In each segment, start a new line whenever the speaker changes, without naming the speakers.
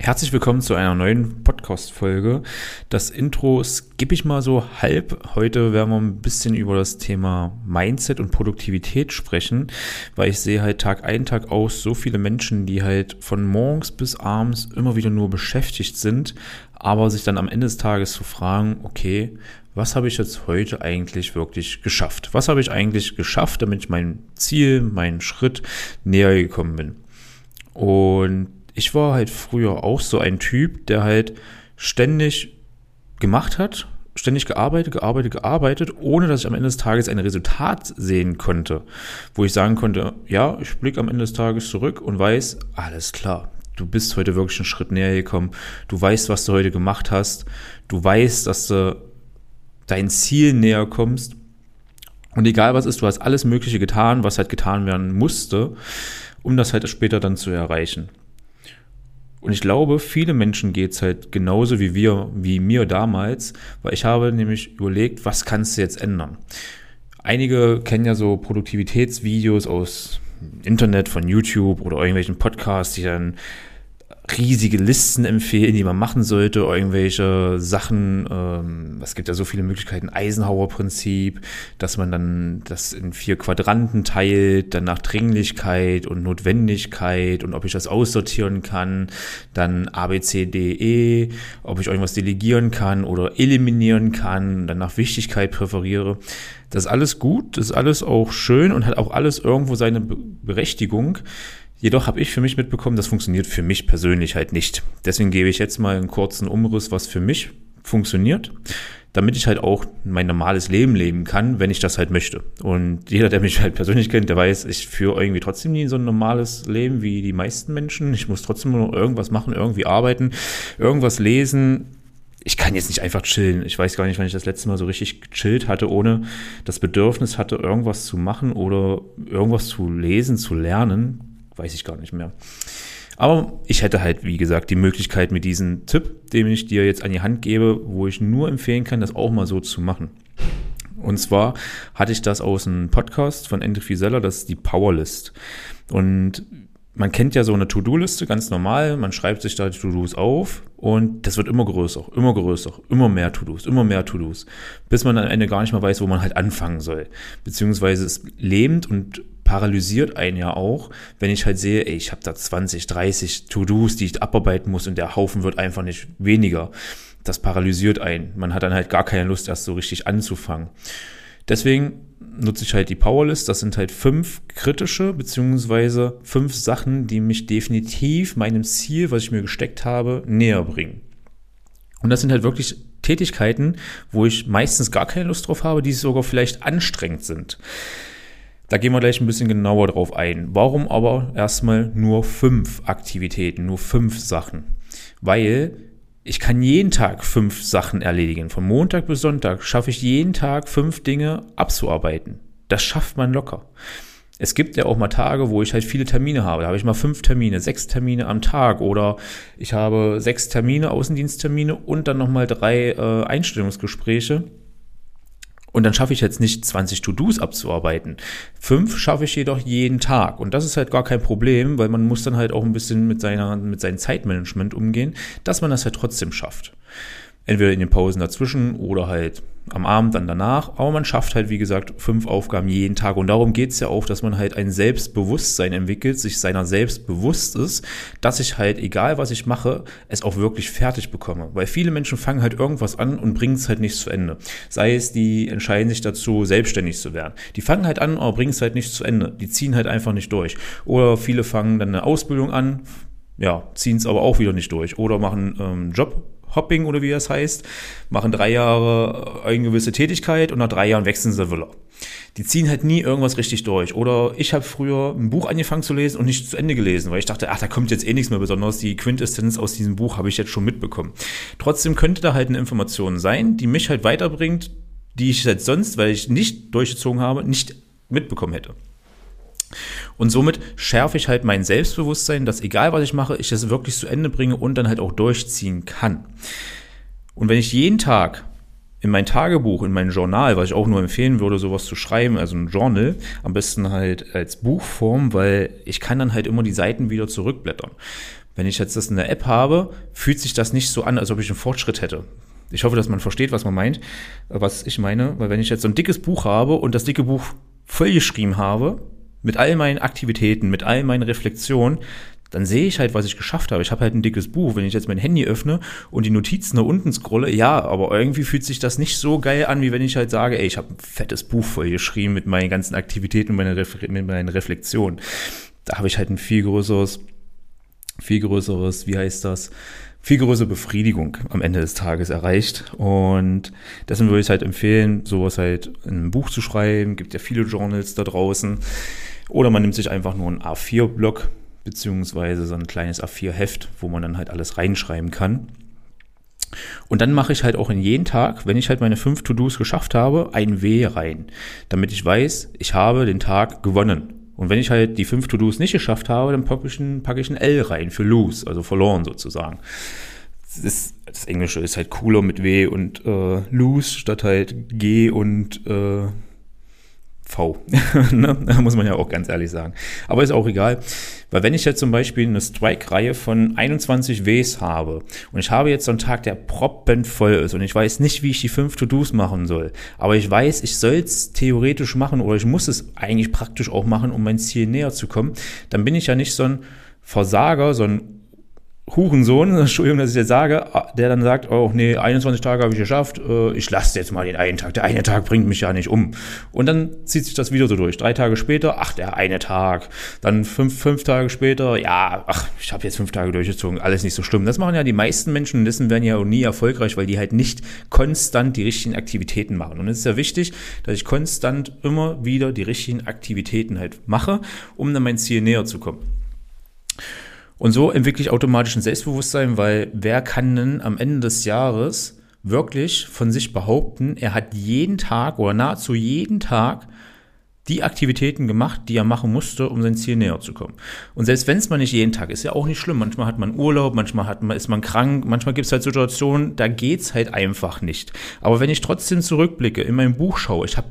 Herzlich willkommen zu einer neuen Podcast-Folge. Das Intro skippe ich mal so halb. Heute werden wir ein bisschen über das Thema Mindset und Produktivität sprechen, weil ich sehe halt Tag ein, Tag aus so viele Menschen, die halt von morgens bis abends immer wieder nur beschäftigt sind, aber sich dann am Ende des Tages zu fragen, okay, was habe ich jetzt heute eigentlich wirklich geschafft? Was habe ich eigentlich geschafft, damit ich meinem Ziel, meinen Schritt näher gekommen bin? Und ich war halt früher auch so ein Typ, der halt ständig gemacht hat, ständig gearbeitet, ohne dass ich am Ende des Tages ein Resultat sehen konnte, wo ich sagen konnte, ja, ich blicke am Ende des Tages zurück und weiß, alles klar, du bist heute wirklich einen Schritt näher gekommen, du weißt, was du heute gemacht hast, du weißt, dass du dein Ziel näher kommst und egal was ist, du hast alles Mögliche getan, was halt getan werden musste, um das halt später dann zu erreichen. Und ich glaube, viele Menschen geht's halt genauso wie mir damals, weil ich habe nämlich überlegt, was kannst du jetzt ändern? Einige kennen ja so Produktivitätsvideos aus Internet, von YouTube oder irgendwelchen Podcasts, die dann riesige Listen empfehlen, die man machen sollte, irgendwelche Sachen, es gibt ja so viele Möglichkeiten, Eisenhower-Prinzip, dass man dann das in 4 Quadranten teilt, dann nach Dringlichkeit und Notwendigkeit und ob ich das aussortieren kann, dann A, B, C, D, E, ob ich irgendwas delegieren kann oder eliminieren kann, dann nach Wichtigkeit präferiere. Das ist alles gut, das ist alles auch schön und hat auch alles irgendwo seine Berechtigung. Jedoch habe ich für mich mitbekommen, das funktioniert für mich persönlich halt nicht. Deswegen gebe ich jetzt mal einen kurzen Umriss, was für mich funktioniert, damit ich halt auch mein normales Leben leben kann, wenn ich das halt möchte. Und jeder, der mich halt persönlich kennt, der weiß, ich führe irgendwie trotzdem nie so ein normales Leben wie die meisten Menschen. Ich muss trotzdem nur irgendwas machen, irgendwie arbeiten, irgendwas lesen. Ich kann jetzt nicht einfach chillen. Ich weiß gar nicht, wann ich das letzte Mal so richtig gechillt hatte, ohne das Bedürfnis hatte, irgendwas zu machen oder irgendwas zu lesen, zu lernen. Weiß ich gar nicht mehr. Aber ich hätte halt, wie gesagt, die Möglichkeit mit diesem Tipp, den ich dir jetzt an die Hand gebe, wo ich nur empfehlen kann, das auch mal so zu machen. Und zwar hatte ich das aus einem Podcast von Endre Fieseler, das ist die Powerlist. Und man kennt ja so eine To-Do-Liste, ganz normal, man schreibt sich da die To-Dos auf und das wird immer größer, immer mehr To-Dos, bis man am Ende gar nicht mehr weiß, wo man halt anfangen soll. Beziehungsweise es lähmt und paralysiert einen ja auch, wenn ich halt sehe, ich habe da 20, 30 To-Dos, die ich abarbeiten muss und der Haufen wird einfach nicht weniger. Das paralysiert einen. Man hat dann halt gar keine Lust, erst so richtig anzufangen. Deswegen nutze ich halt die Powerlist. Das sind halt 5 kritische, beziehungsweise 5 Sachen, die mich definitiv meinem Ziel, was ich mir gesteckt habe, näher bringen. Und das sind halt wirklich Tätigkeiten, wo ich meistens gar keine Lust drauf habe, die sogar vielleicht anstrengend sind. Da gehen wir gleich ein bisschen genauer drauf ein. Warum aber erstmal nur 5 Aktivitäten, nur 5 Sachen? Weil ich kann jeden Tag 5 Sachen erledigen. Von Montag bis Sonntag schaffe ich jeden Tag 5 Dinge abzuarbeiten. Das schafft man locker. Es gibt ja auch mal Tage, wo ich halt viele Termine habe. Da habe ich mal 5 Termine, 6 Termine am Tag oder ich habe 6 Termine, Außendiensttermine und dann nochmal 3 Einstellungsgespräche. Und dann schaffe ich jetzt nicht 20 To-Dos abzuarbeiten. 5 schaffe ich jedoch jeden Tag. Und das ist halt gar kein Problem, weil man muss dann halt auch ein bisschen mit seinem Zeitmanagement umgehen, dass man das halt trotzdem schafft. Entweder in den Pausen dazwischen oder halt am Abend dann danach. Aber man schafft halt, wie gesagt, 5 Aufgaben jeden Tag. Und darum geht es ja auch, dass man halt ein Selbstbewusstsein entwickelt, sich seiner selbst bewusst ist, dass ich halt, egal was ich mache, es auch wirklich fertig bekomme. Weil viele Menschen fangen halt irgendwas an und bringen es halt nicht zu Ende. Sei es, die entscheiden sich dazu, selbstständig zu werden. Die fangen halt an, aber bringen es halt nicht zu Ende. Die ziehen halt einfach nicht durch. Oder viele fangen dann eine Ausbildung an, ja, ziehen es aber auch wieder nicht durch. Oder machen Jobhopping oder wie das heißt, machen 3 Jahre eine gewisse Tätigkeit und nach 3 Jahren wechseln sie wieder. Die ziehen halt nie irgendwas richtig durch. Oder ich habe früher ein Buch angefangen zu lesen und nicht zu Ende gelesen, weil ich dachte, da kommt jetzt eh nichts mehr Besonderes. Die Quintessenz aus diesem Buch habe ich jetzt schon mitbekommen. Trotzdem könnte da halt eine Information sein, die mich halt weiterbringt, die ich halt sonst, weil ich nicht durchgezogen habe, nicht mitbekommen hätte. Und somit schärfe ich halt mein Selbstbewusstsein, dass egal was ich mache, ich das wirklich zu Ende bringe und dann halt auch durchziehen kann. Und wenn ich jeden Tag in mein Tagebuch, in mein Journal, was ich auch nur empfehlen würde, sowas zu schreiben, also ein Journal, am besten halt als Buchform, weil ich kann dann halt immer die Seiten wieder zurückblättern. Wenn ich jetzt das in der App habe, fühlt sich das nicht so an, als ob ich einen Fortschritt hätte. Ich hoffe, dass man versteht, was man meint, was ich meine, weil wenn ich jetzt so ein dickes Buch habe und das dicke Buch vollgeschrieben habe, mit all meinen Aktivitäten, mit all meinen Reflexionen, dann sehe ich halt, was ich geschafft habe. Ich habe halt ein dickes Buch. Wenn ich jetzt mein Handy öffne und die Notizen nach unten scrolle, ja, aber irgendwie fühlt sich das nicht so geil an, wie wenn ich halt sage, ey, ich habe ein fettes Buch vollgeschrieben mit meinen ganzen Aktivitäten und mit meinen Reflexionen. Da habe ich halt ein viel größere Befriedigung am Ende des Tages erreicht. Und deswegen würde ich halt empfehlen, sowas halt in einem Buch zu schreiben. Gibt ja viele Journals da draußen. Oder man nimmt sich einfach nur einen A4-Block, beziehungsweise so ein kleines A4-Heft, wo man dann halt alles reinschreiben kann. Und dann mache ich halt auch in jeden Tag, wenn ich halt meine 5 To-Dos geschafft habe, ein W rein, damit ich weiß, ich habe den Tag gewonnen. Und wenn ich halt die 5 To-Dos nicht geschafft habe, dann packe ich ein L rein für lose, also verloren sozusagen. Das Englische ist halt cooler mit W und lose statt halt G und V. Ne? Da muss man ja auch ganz ehrlich sagen. Aber ist auch egal, weil wenn ich jetzt zum Beispiel eine Strike-Reihe von 21 Ws habe und ich habe jetzt so einen Tag, der proppenvoll ist und ich weiß nicht, wie ich die 5 To-Dos machen soll, aber ich weiß, ich soll es theoretisch machen oder ich muss es eigentlich praktisch auch machen, um mein Ziel näher zu kommen, dann bin ich ja nicht so ein Versager, so ein Hurensohn, Entschuldigung, dass ich jetzt sage, der dann sagt, oh nee, 21 Tage habe ich geschafft, ich lasse jetzt mal den einen Tag, der eine Tag bringt mich ja nicht um. Und dann zieht sich das wieder so durch. 3 Tage später, der eine Tag. Dann 5 Tage später, ich habe jetzt 5 Tage durchgezogen, alles nicht so schlimm. Das machen ja die meisten Menschen und dessen werden ja auch nie erfolgreich, weil die halt nicht konstant die richtigen Aktivitäten machen. Und es ist ja wichtig, dass ich konstant immer wieder die richtigen Aktivitäten halt mache, um dann mein Ziel näher zu kommen. Und so entwickle ich automatisch ein Selbstbewusstsein, weil wer kann denn am Ende des Jahres wirklich von sich behaupten, er hat jeden Tag oder nahezu jeden Tag die Aktivitäten gemacht, die er machen musste, um sein Ziel näher zu kommen. Und selbst wenn es mal nicht jeden Tag ist, ja auch nicht schlimm. Manchmal hat man Urlaub, ist man krank, manchmal gibt es halt Situationen, da geht's halt einfach nicht. Aber wenn ich trotzdem zurückblicke, in meinem Buch schaue, ich habe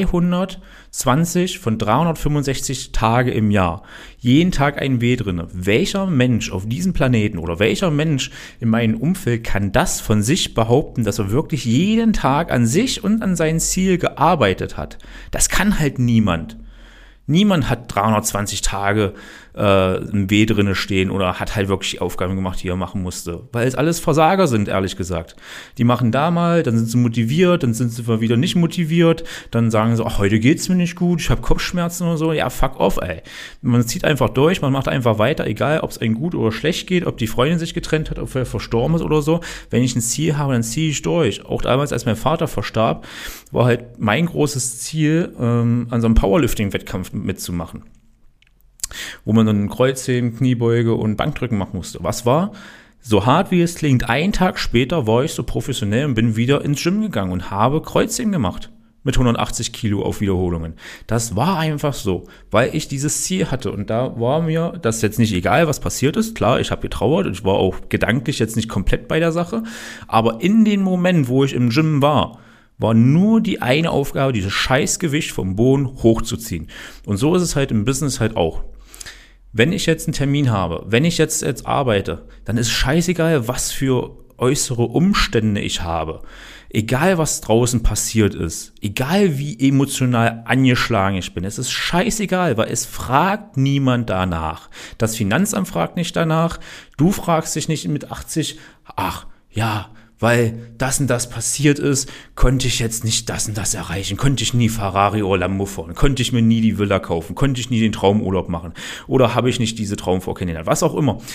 320 von 365 Tage im Jahr, jeden Tag ein W drin. Welcher Mensch auf diesem Planeten oder welcher Mensch in meinem Umfeld kann das von sich behaupten, dass er wirklich jeden Tag an sich und an sein Ziel gearbeitet hat? Das kann halt niemand. Niemand hat 320 Tage ein W drinne stehen oder hat halt wirklich die Aufgaben gemacht, die er machen musste. Weil es alles Versager sind, ehrlich gesagt. Die machen da mal, dann sind sie motiviert, dann sind sie wieder nicht motiviert, dann sagen sie, heute geht's mir nicht gut, ich habe Kopfschmerzen oder so. Ja, fuck off, ey. Man zieht einfach durch, man macht einfach weiter, egal ob es einem gut oder schlecht geht, ob die Freundin sich getrennt hat, ob er verstorben ist oder so. Wenn ich ein Ziel habe, dann ziehe ich durch. Auch damals, als mein Vater verstarb, war halt mein großes Ziel, an so einem Powerlifting-Wettkampf mitzumachen, wo man dann Kreuzheben, Kniebeuge und Bankdrücken machen musste. Was war? So hart wie es klingt, einen Tag später war ich so professionell und bin wieder ins Gym gegangen und habe Kreuzheben gemacht. Mit 180 Kilo auf Wiederholungen. Das war einfach so, weil ich dieses Ziel hatte. Und da war mir das jetzt nicht egal, was passiert ist. Klar, ich habe getrauert und ich war auch gedanklich jetzt nicht komplett bei der Sache. Aber in dem Moment, wo ich im Gym war nur die eine Aufgabe, dieses Scheißgewicht vom Boden hochzuziehen. Und so ist es halt im Business halt auch. Wenn ich jetzt einen Termin habe, wenn ich jetzt arbeite, dann ist scheißegal, was für äußere Umstände ich habe. Egal, was draußen passiert ist, egal wie emotional angeschlagen ich bin, es ist scheißegal, weil es fragt niemand danach. Das Finanzamt fragt nicht danach, du fragst dich nicht mit 80, weil das und das passiert ist, konnte ich jetzt nicht das und das erreichen, konnte ich nie Ferrari oder Lambo fahren, konnte ich mir nie die Villa kaufen, konnte ich nie den Traumurlaub machen oder habe ich nicht diese Traumfrau kennengelernt, was auch immer.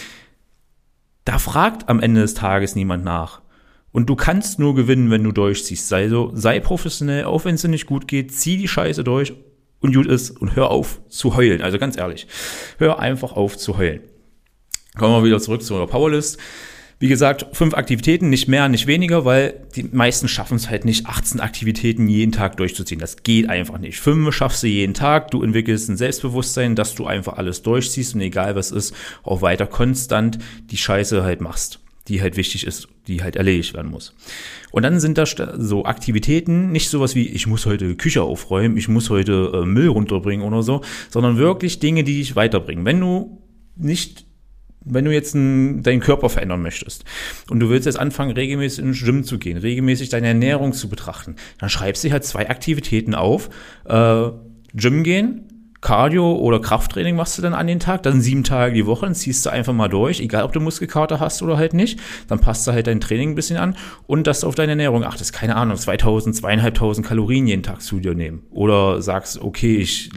Da fragt am Ende des Tages niemand nach. Und du kannst nur gewinnen, wenn du durchziehst. Sei professionell, auch wenn es dir nicht gut geht, zieh die Scheiße durch und gut ist und hör auf zu heulen. Also ganz ehrlich, hör einfach auf zu heulen. Kommen wir wieder zurück zur Powerlist. Wie gesagt, 5 Aktivitäten, nicht mehr, nicht weniger, weil die meisten schaffen es halt nicht, 18 Aktivitäten jeden Tag durchzuziehen. Das geht einfach nicht. 5 schaffst du jeden Tag, du entwickelst ein Selbstbewusstsein, dass du einfach alles durchziehst und egal was ist, auch weiter konstant die Scheiße halt machst, die halt wichtig ist, die halt erledigt werden muss. Und dann sind da so Aktivitäten, nicht sowas wie, ich muss heute Küche aufräumen, ich muss heute Müll runterbringen oder so, sondern wirklich Dinge, die dich weiterbringen. Wenn du nicht wenn du jetzt deinen Körper verändern möchtest und du willst jetzt anfangen, regelmäßig ins Gym zu gehen, regelmäßig deine Ernährung zu betrachten, dann schreibst du halt 2 Aktivitäten auf. Gym gehen, Cardio oder Krafttraining machst du dann an den Tag, dann 7 Tage die Woche, dann ziehst du einfach mal durch, egal ob du Muskelkater hast oder halt nicht, dann passt du halt dein Training ein bisschen an und dass du auf deine Ernährung achtest, keine Ahnung, 2000, 2500 Kalorien jeden Tag zu dir nehmen oder sagst, okay, ich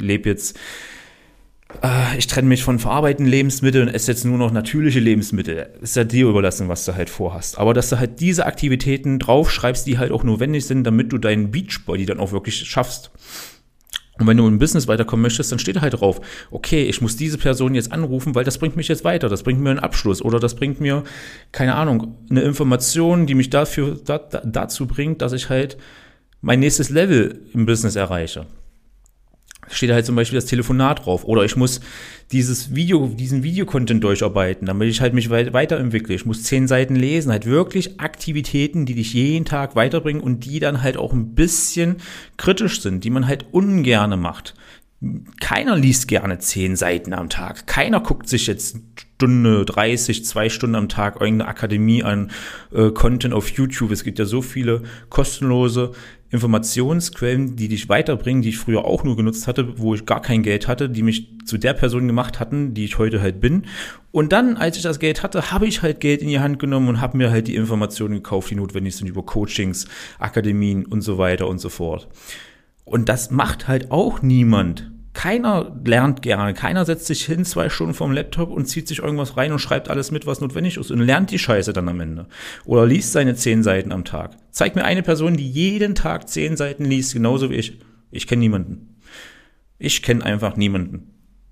trenne mich von verarbeiteten Lebensmitteln und esse jetzt nur noch natürliche Lebensmittel. Ist ja dir überlassen, was du halt vorhast. Aber dass du halt diese Aktivitäten draufschreibst, die halt auch notwendig sind, damit du deinen Beachbody dann auch wirklich schaffst. Und wenn du im Business weiterkommen möchtest, dann steht da halt drauf, okay, ich muss diese Person jetzt anrufen, weil das bringt mich jetzt weiter, das bringt mir einen Abschluss oder das bringt mir, keine Ahnung, eine Information, die mich dazu bringt, dass ich halt mein nächstes Level im Business erreiche. Steht da halt zum Beispiel das Telefonat drauf oder ich muss diesen Videocontent durcharbeiten, damit ich halt mich weiterentwickle. Ich muss 10 Seiten lesen, halt wirklich Aktivitäten, die dich jeden Tag weiterbringen und die dann halt auch ein bisschen kritisch sind, die man halt ungerne macht. Keiner liest gerne 10 Seiten am Tag. Keiner guckt sich jetzt Stunde 30, 2 Stunden am Tag irgendeine Akademie an, Content auf YouTube. Es gibt ja so viele kostenlose Informationsquellen, die dich weiterbringen, die ich früher auch nur genutzt hatte, wo ich gar kein Geld hatte, die mich zu der Person gemacht hatten, die ich heute halt bin. Und dann, als ich das Geld hatte, habe ich halt Geld in die Hand genommen und habe mir halt die Informationen gekauft, die notwendig sind über Coachings, Akademien und so weiter und so fort. Und das macht halt auch niemand. Keiner lernt gerne, keiner setzt sich hin 2 Stunden vorm Laptop und zieht sich irgendwas rein und schreibt alles mit, was notwendig ist und lernt die Scheiße dann am Ende. Oder liest seine 10 Seiten am Tag. Zeig mir eine Person, die jeden Tag 10 Seiten liest, genauso wie ich. Ich kenne niemanden. Ich kenne einfach niemanden.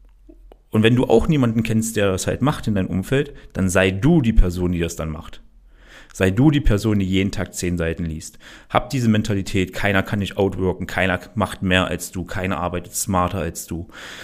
Und wenn du auch niemanden kennst, der das halt macht in deinem Umfeld, dann sei du die Person, die das dann macht. Sei du die Person, die jeden Tag 10 Seiten liest. Hab diese Mentalität, keiner kann dich outworken, keiner macht mehr als du, keiner arbeitet smarter als du.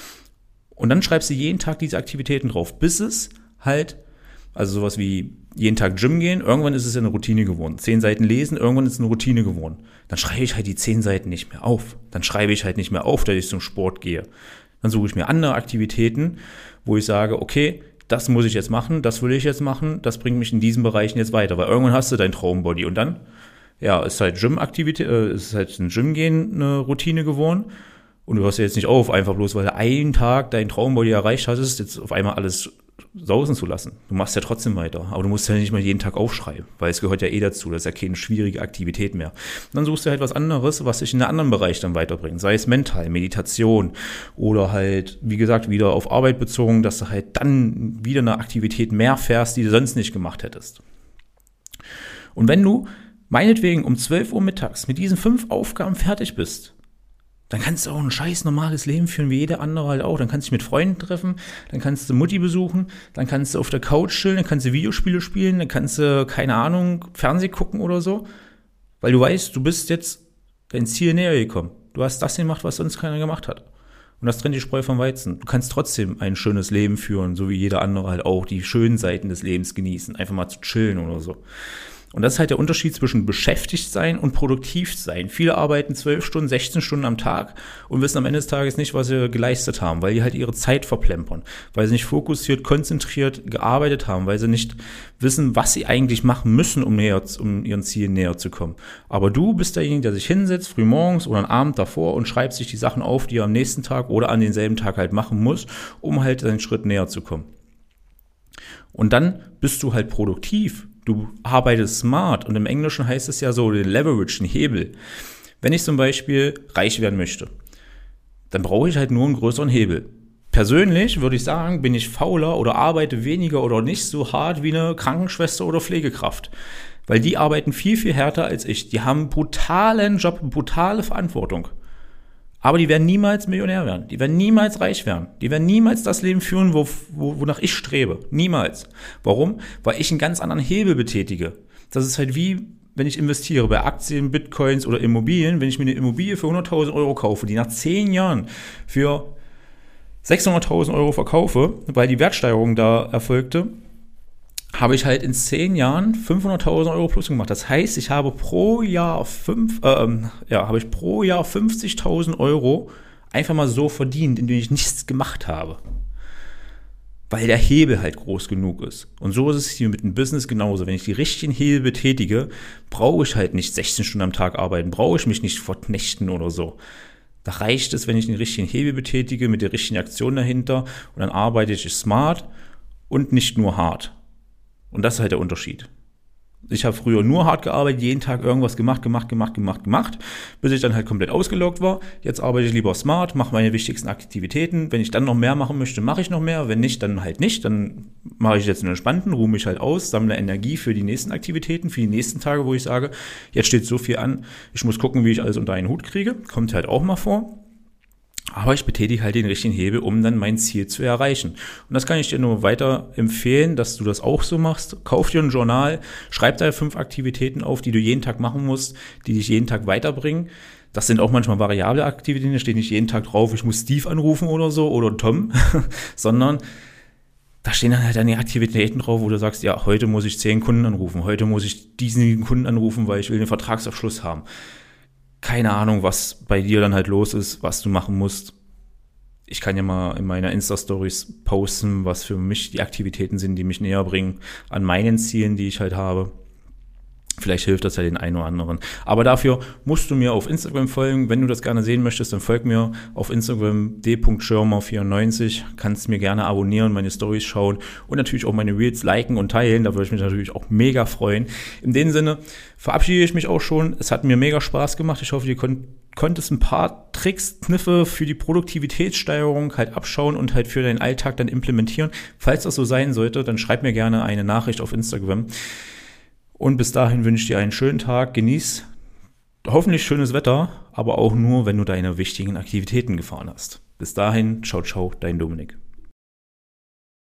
Und dann schreibst du jeden Tag diese Aktivitäten drauf, bis es halt, also sowas wie jeden Tag Gym gehen, irgendwann ist es ja eine Routine geworden. 10 Seiten lesen, irgendwann ist es eine Routine geworden. Dann schreibe ich halt die 10 Seiten nicht mehr auf. Dann schreibe ich halt nicht mehr auf, dass ich zum Sport gehe. Dann suche ich mir andere Aktivitäten, wo ich sage, okay, das muss ich jetzt machen, das will ich jetzt machen, das bringt mich in diesen Bereichen jetzt weiter, weil irgendwann hast du dein Traumbody und dann, ja, ist halt Gym-Aktivität, ist halt ein Gym-Gehen eine Routine geworden und du hörst ja jetzt nicht auf, einfach bloß, weil du einen Tag dein Traumbody erreicht hast, jetzt auf einmal alles sausen zu lassen. Du machst ja trotzdem weiter, aber du musst ja nicht mal jeden Tag aufschreiben, weil es gehört ja eh dazu, das ist ja keine schwierige Aktivität mehr. Und dann suchst du halt was anderes, was dich in einen anderen Bereich dann weiterbringt, sei es mental, Meditation oder halt, wie gesagt, wieder auf Arbeit bezogen, dass du halt dann wieder eine Aktivität mehr fährst, die du sonst nicht gemacht hättest. Und wenn du meinetwegen um 12 Uhr mittags mit diesen 5 Aufgaben fertig bist, dann kannst du auch ein scheiß normales Leben führen, wie jeder andere halt auch. Dann kannst du dich mit Freunden treffen, dann kannst du Mutti besuchen, dann kannst du auf der Couch chillen, dann kannst du Videospiele spielen, dann kannst du, keine Ahnung, Fernsehen gucken oder so. Weil du weißt, du bist jetzt dein Ziel näher gekommen. Du hast das gemacht, was sonst keiner gemacht hat. Und das trennt die Spreu vom Weizen. Du kannst trotzdem ein schönes Leben führen, so wie jeder andere halt auch, die schönen Seiten des Lebens genießen, einfach mal zu chillen oder so. Und das ist halt der Unterschied zwischen beschäftigt sein und produktiv sein. Viele arbeiten 12 Stunden, 16 Stunden am Tag und wissen am Ende des Tages nicht, was sie geleistet haben, weil die halt ihre Zeit verplempern, weil sie nicht fokussiert, konzentriert gearbeitet haben, weil sie nicht wissen, was sie eigentlich machen müssen, um ihren Zielen näher zu kommen. Aber du bist derjenige, der sich hinsetzt, frühmorgens oder am Abend davor und schreibt sich die Sachen auf, die er am nächsten Tag oder an denselben Tag halt machen muss, um halt seinen Schritt näher zu kommen. Und dann bist du halt produktiv. Du arbeitest smart und im Englischen heißt es ja so, den Leverage, einen Hebel. Wenn ich zum Beispiel reich werden möchte, dann brauche ich halt nur einen größeren Hebel. Persönlich würde ich sagen, bin ich fauler oder arbeite weniger oder nicht so hart wie eine Krankenschwester oder Pflegekraft. Weil die arbeiten viel, viel härter als ich. Die haben einen brutalen Job, brutale Verantwortung. Aber die werden niemals Millionär werden. Die werden niemals reich werden. Die werden niemals das Leben führen, wonach ich strebe. Niemals. Warum? Weil ich einen ganz anderen Hebel betätige. Das ist halt wie, wenn ich investiere bei Aktien, Bitcoins oder Immobilien. Wenn ich mir eine Immobilie für 100.000 Euro kaufe, die nach 10 Jahren für 600.000 Euro verkaufe, weil die Wertsteigerung da erfolgte, habe ich halt in 10 Jahren 500.000 Euro plus gemacht. Das heißt, ich habe pro Jahr 50.000 Euro einfach mal so verdient, indem ich nichts gemacht habe. weil der Hebel halt groß genug ist. Und so ist es hier mit dem Business genauso. Wenn ich die richtigen Hebel betätige, brauche ich halt nicht 16 Stunden am Tag arbeiten, brauche ich mich nicht verknechten oder so. Da reicht es, wenn ich den richtigen Hebel betätige, mit der richtigen Aktion dahinter, und dann arbeite ich smart und nicht nur hart. Und das ist halt der Unterschied. Ich habe früher nur hart gearbeitet, jeden Tag irgendwas gemacht, bis ich dann halt komplett ausgelaugt war. Jetzt arbeite ich lieber smart, mache meine wichtigsten Aktivitäten. Wenn ich dann noch mehr machen möchte, mache ich noch mehr. Wenn nicht, dann halt nicht. Dann mache ich jetzt einen entspannten, ruhe mich halt aus, sammle Energie für die nächsten Aktivitäten, für die nächsten Tage, wo ich sage, jetzt steht so viel an, ich muss gucken, wie ich alles unter einen Hut kriege. Kommt halt auch mal vor. Aber ich betätige halt den richtigen Hebel, um dann mein Ziel zu erreichen. Und das kann ich dir nur weiter empfehlen, dass du das auch so machst. Kauf dir ein Journal, schreib da 5 Aktivitäten auf, die du jeden Tag machen musst, die dich jeden Tag weiterbringen. Das sind auch manchmal variable Aktivitäten, da steht nicht jeden Tag drauf, ich muss Steve anrufen oder so oder Tom, sondern da stehen dann halt deine Aktivitäten drauf, wo du sagst, ja, heute muss ich 10 Kunden anrufen, heute muss ich diesen Kunden anrufen, weil ich will den Vertragsabschluss haben. Keine Ahnung, was bei dir dann halt los ist, was du machen musst. Ich kann ja mal in meiner Insta-Stories posten, was für mich die Aktivitäten sind, die mich näher bringen an meinen Zielen, die ich halt habe. Vielleicht hilft das ja den einen oder anderen. Aber dafür musst du mir auf Instagram folgen. Wenn du das gerne sehen möchtest, dann folg mir auf Instagram d.schirmer94. Kannst mir gerne abonnieren, meine Stories schauen und natürlich auch meine Reels liken und teilen. Da würde ich mich natürlich auch mega freuen. In dem Sinne verabschiede ich mich auch schon. Es hat mir mega Spaß gemacht. Ich hoffe, ihr konntest ein paar Tricks, Kniffe für die Produktivitätssteigerung halt abschauen und halt für deinen Alltag dann implementieren. Falls das so sein sollte, dann schreib mir gerne eine Nachricht auf Instagram. Und bis dahin wünsche ich dir einen schönen Tag, genieß hoffentlich schönes Wetter, aber auch nur, wenn du deine wichtigen Aktivitäten gefahren hast. Bis dahin, ciao, ciao, dein Dominik.